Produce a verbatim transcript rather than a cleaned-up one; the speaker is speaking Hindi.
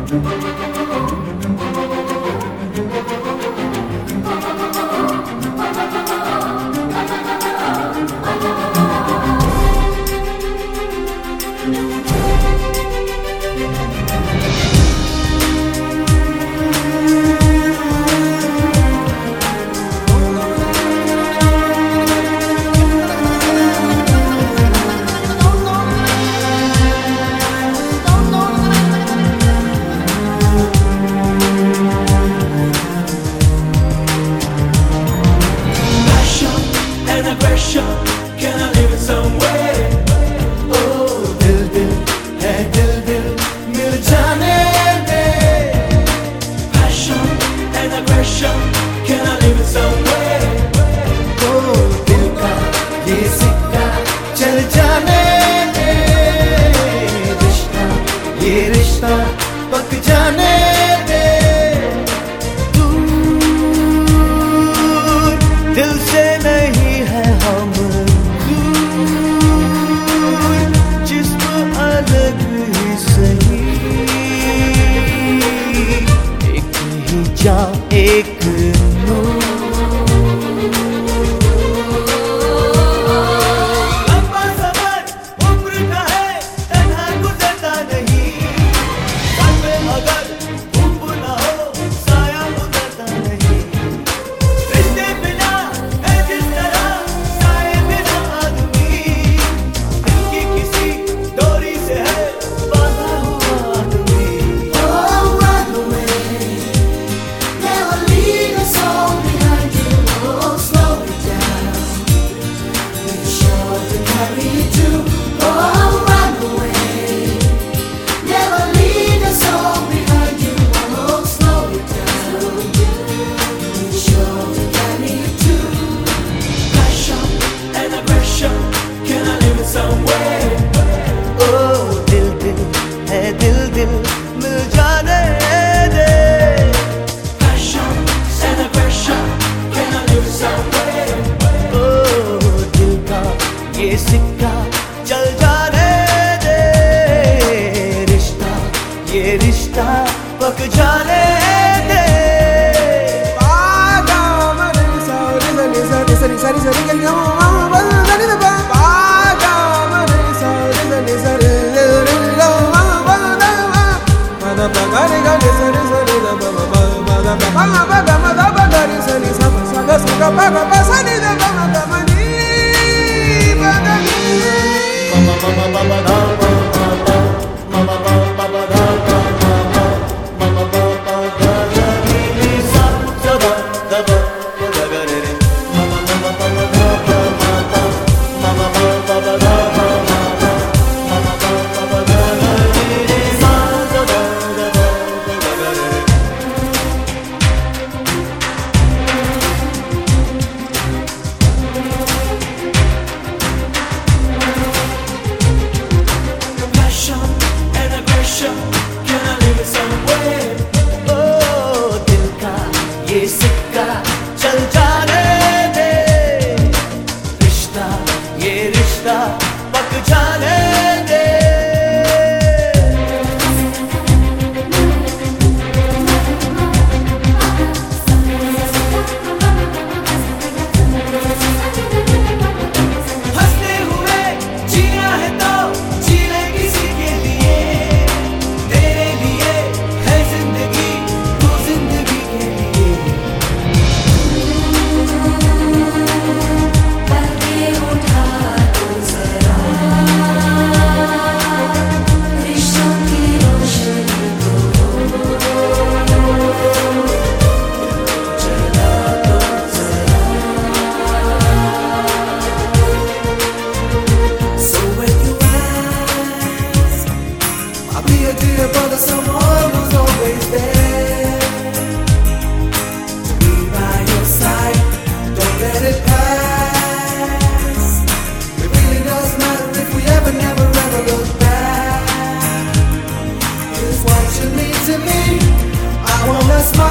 Can I live it somewhere? Oh, दिल दिल है दिल दिल मिल जाने दे. Passion and aggression. Can I live it somewhere? Oh, दिल का ये सिक्का चल जाने दे. रिश्ता ये रिश्ता पक जाने दे. दूर दिल से नहीं है हम दूर, जिस्म अलग ही सही. एक ही जान एक नूर. लंबा सफर उम्र का है, तन्हा गुजरता नहीं. साथ में अगर धूप ना हो, साया उतरता नहीं. रिश्ते बिना है जिस तरह साए बिना आदमी. दिल की किसी डोरी से है बांधा हुआ आदमी. Oh, run away. Never leave a soul behind you. Oh, slow it down. Be sure to carry it too. Oh, run away. Never leave a soul behind you. Oh, slow it down. Be sure to carry it too. Passion and aggression. Can I live it somewhere? Oh, दिल दिल है दिल दिल मिल जाने दे. Passion and aggression. Can I live it somewhere? Oh, दिल का ये सिक्का चल जाने दे. रिश्ता ये रिश्ता पक जाने दे. Passion and aggression. Can I live it somewhere? Oh, दिल का ये सिक्का चल जाने दे. रिश्ता ये रिश्ता पक जाने दे. हंसते हुए जीना है तो जी ले किसी के लिए. तेरे लिए है जिंदगी, तू जिंदगी के लिए. करके उठा तो जरा रिश्तों की रोशनी को. जला तो जरा. So when you ask, I'll be a dear brother, someone who's always there to be by your side. Don't let it pass. It really does matter if we ever, never, ever look back. Here's what you mean to me. I wanna smile.